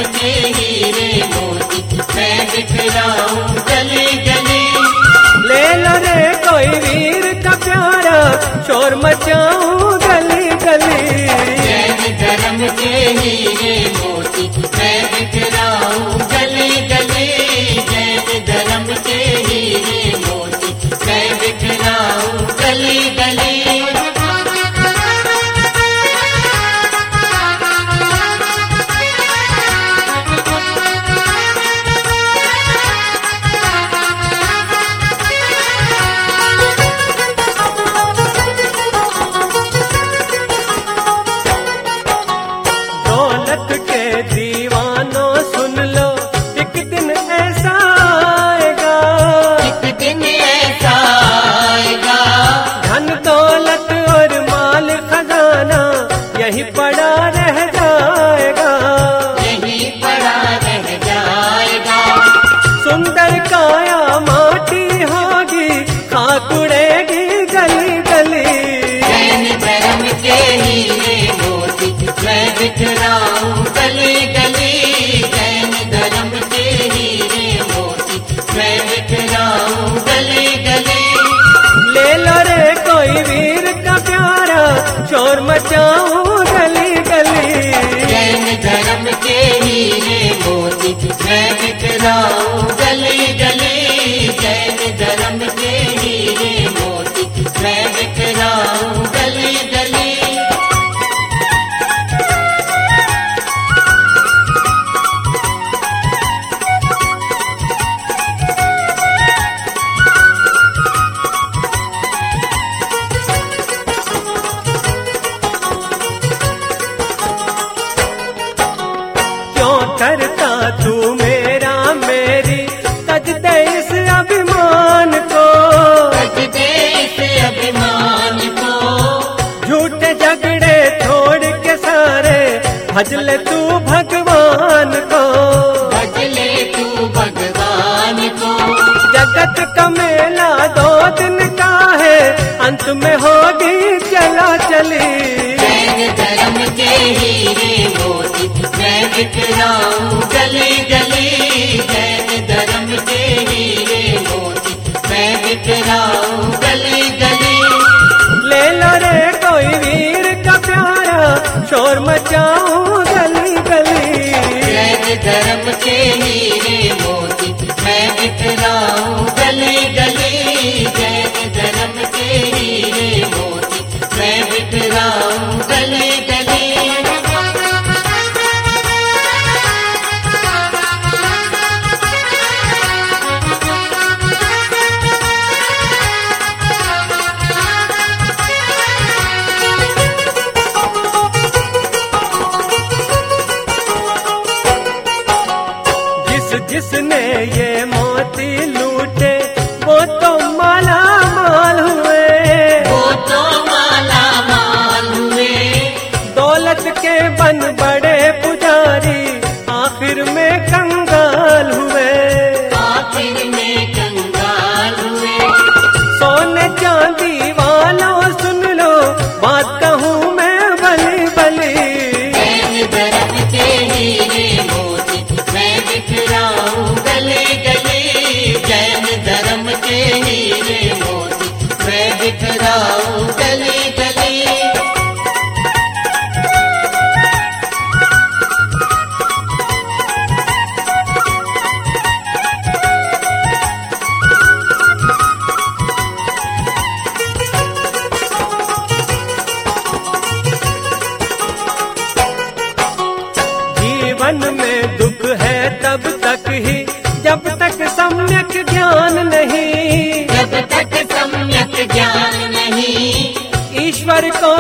के हीरे मोती मैं बिखराऊं गली गली। ले लो रे कोई वीर का प्यारा शोर मचाऊं गली गली। जैन धर्म के हीरे मोती मैं बिखराऊं गली गली। जैन धर्म के हीरे मोती मैं बिखराऊं गली गली। दौलत के दीवानों सुन लो एक दिन ऐसा आएगा। एक दिन ऐसा आएगा। धन दौलत और माल खजाना यही पड़ा रह जाएगा। यही पड़ा रह जाएगा। सुंदर काया माटी होगी खाक उड़ेगी गली गली। जैन धर्म के हीरे मोती मैं बिखराऊं गली गली। जैन धर्म के हीरे मोती मैं बिखराऊं गली गली। ले लो रे कोई वीर का प्यारा शोर मचाऊं गली गली। जैन धर्म के हीरे मोती मैं बिखराऊं गली गली। जैन धर्म के हीरे मोती मैं बिखराऊं गली गली। क्यों करता तू मेरा मेरी तजदे इस अभिमान को। सजदे इस अभिमान को। झूठे झगड़े छोड़ के सारे भजले तू भगवान को। भजले तू भगवान को। जगत का मेला 2 दिन का है अंत में होगी चला चली। जैन धर्म के हीरे मोती मैं बिखराऊं गली गली। जैन धर्म के हीरे मोती मैं बिखराऊं गली गली। ले लो रे कोई वीर का प्यारा शोर मचाऊं गली गली। जैन धर्म के हीरे मोती मैं बिखराऊं गली गली। जैन धर्म के हीरे मोती मैं बिखराऊं गली गली। जिसने ये मोती लूटे वो तो माला माल हुए। वो तो माला माल हुए। दौलत के बन बड़े पुजारी आखिर में कंगाल हुए। आखिर में कंगाल हुए। सोने चांदी वालों सुन लो बात कहूँ मैं भली भली। जैन धर्म के हीरे मोती मैं बिखराऊं गली गली। जैन धर्म के हीरे मोती मैं बिखराऊं गली गली। जीवन में दुख है तब तक ही जब तक सम्यक ज्ञान नहीं। जब तक सम्यक ज्ञान नहीं। ईश्वर को